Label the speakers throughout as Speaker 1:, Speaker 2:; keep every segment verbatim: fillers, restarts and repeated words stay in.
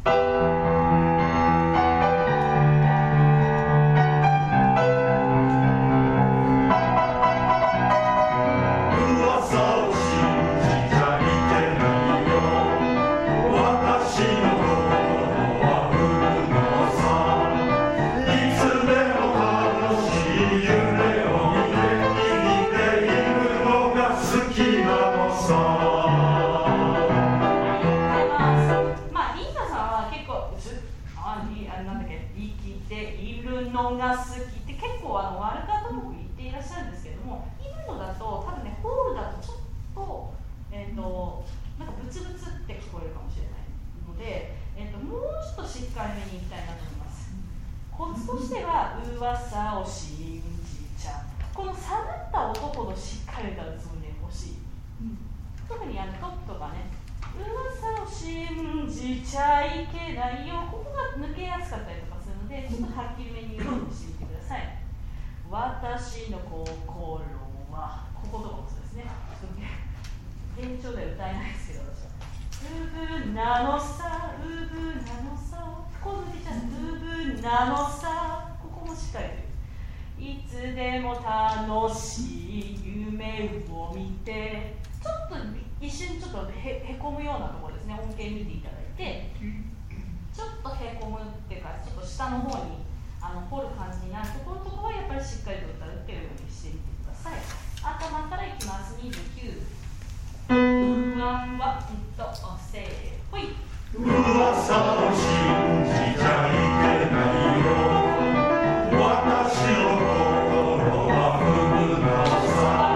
Speaker 1: 私の心はこことかもそうですね。現状では歌えないですけど、うぶなのさ、うぶなのさ、ここ抜けちゃう、うぶなのさ、ここもしっかりいつでも楽しい夢を見て、ちょっと一瞬ちょっと へ, へこむようなところですね。音程見ていただいて、ちょっとへこむっていうか、ちょっと下の方にあの掘る感じになるところとかはやっぱりしっかりと歌うっていうようにしてみてください。頭からいきます。にじゅうきゅう。うわんわんとせーほい。
Speaker 2: 噂を信じちゃいけないよ。私の心はふぶなのさ。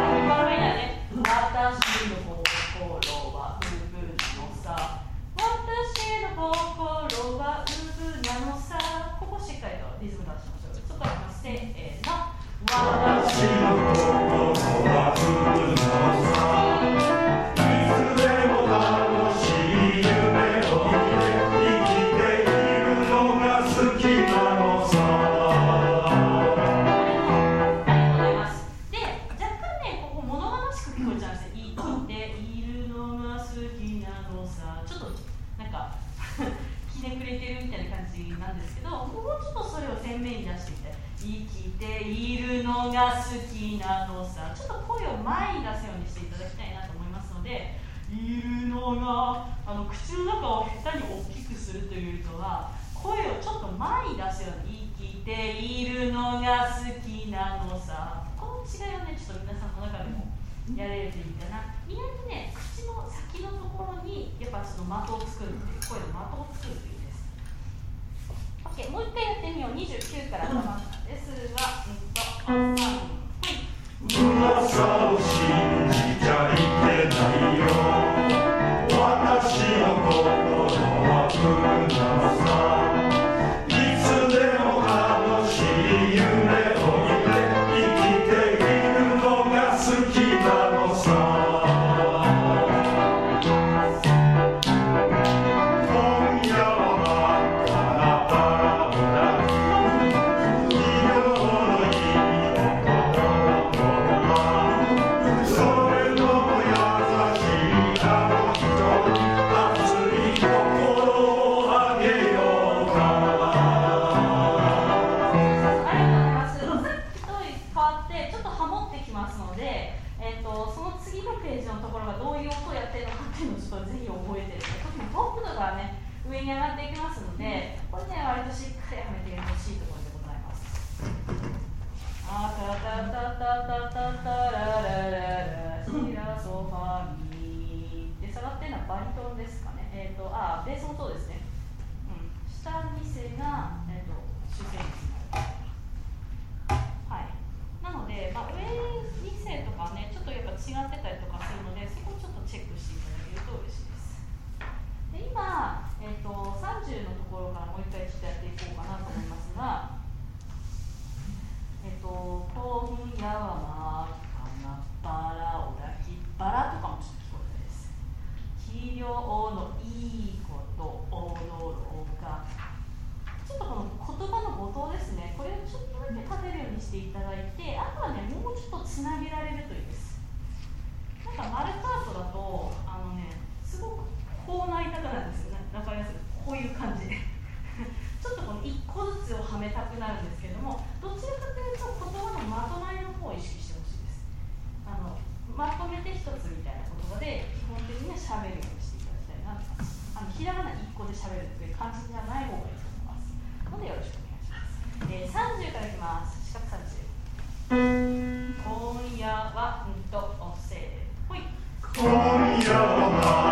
Speaker 1: 私の心はふぶなのさ。私の心はふぶなのさ。ここしっかりとリズム出しましょう。そこからいきます。せーの。
Speaker 2: 私の心はふぶなのさ。いつでも楽しい夢を見て生きているのが好きなのさ。
Speaker 1: ありがとうございます。で、若干ね、ここ物悲しく聞こえちゃうんですよ。生きているのが好きなのさ。ちょっとなんかひねくれてるみたいな感じなんですけど、もうちょっとそれを前面に出してみて、生きているのが好きなのさ。ちょっと声を前に出すようにしていただきたいなと思いますので、いるのがあの口の中を下手に大きくするというよりかは、声をちょっと前に出すように、生きているのが好きなのさ。この違いをね、ちょっと皆さんの中でもやれるといいかな。意外とね、口の先のところにやっぱその的を作るっていう、声の的を作るというです。OK、もう一回やってみよう。にじゅうきゅうから頭ですが、うんと、さん、はい。
Speaker 2: 噂を信じちゃいけないよ。私の心はふぶなのさ。いつでも楽しい夢を見て生きているのが好きなのさ。今夜は真っ赤なバラを抱く。色のいい男の子はそれとも優しいあの人に熱い心をあげようか。
Speaker 1: ありがとうございます。さっきと変わってちょっとハモってきますので、えー、とその次のページのところがどういう音をやってるのかっていうのをちょっとぜひ覚えてる。特にトップのがね、上に上がっていきますので、これね、割としっかりはめてほしいところでございます。あたたたたたたたららららシラソファミで下がってるのはバリトンですかね。えっ、ー、と、あ、ベースもそうですね。うん、下に世が、えー、と主旋律になる。はい。なので、まあ、上に世とかね、ちょっとやっぱ違ってたりとかするので、そこをちょっとチェックしていただけると嬉しいです。で、今、えー、とさんじゅうのところからもう一回ちょっとやっていこうかなと思いますが、えっ、ー、と、今夜は真っ赤なバラを抱きっぱらとかもちょっと聞こえたです。肥料のいいこと踊ろうか。ちょっとこの言葉の冒頭ですね、これをちょっとだけ立てるようにしていただいて、あとはね、もうちょっとつなげられるといいです。なんかマルカートだと、あのね、すごくこうなりたくなるんですよね。わかります？こういう感じ。 めたくなるんですけれども、どちらかというと言葉のまとまりの方を意識してほしいです。あのまとめて一つみたいな言葉で基本的には喋るようにしていただきたいなと思います。あのひらがな一個で喋るという感じじゃない方がいいと思いますのでよろしくお願いします。えー、さんじゅうからいきます。四角さんじゅう。今夜はんとおせーほい。
Speaker 2: 今夜は